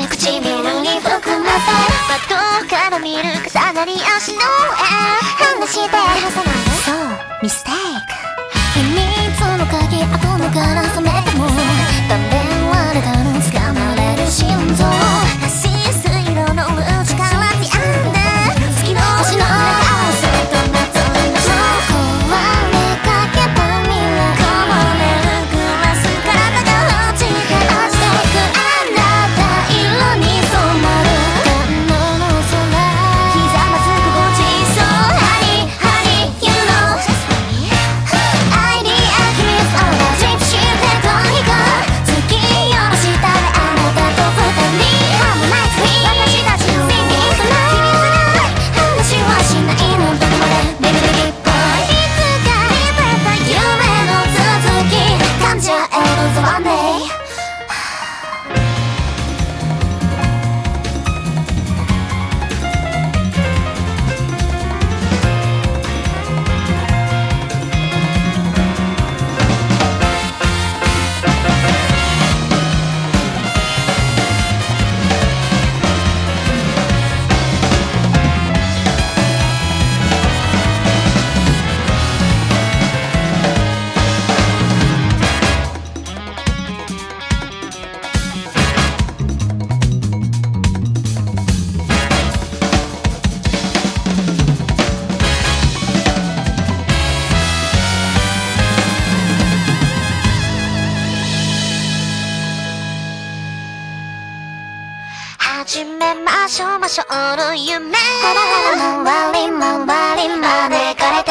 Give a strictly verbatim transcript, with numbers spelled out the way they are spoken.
て唇に含ませ窓から見る重なり足の絵話してそうミステイク秘密の鍵後のから覚めても食べられたの掴まれる心臓カシス色の内からティアンで月の星の青さとなぞりましょう壊れかけた未来こぼれるグラス体が落ちて落ちていくあなた色に染まる感動の空ひざまずくごちそう Honey Honey You know I need a kiss on the drip してとにかく月夜の下であなたと二人ハムナイツに私たちの Singing tonight 話はしないのどこまでビビビビッボーイいつか夢た夢の続き感じ合える The One Day始めましょうましょうの夢回り回りまで枯れ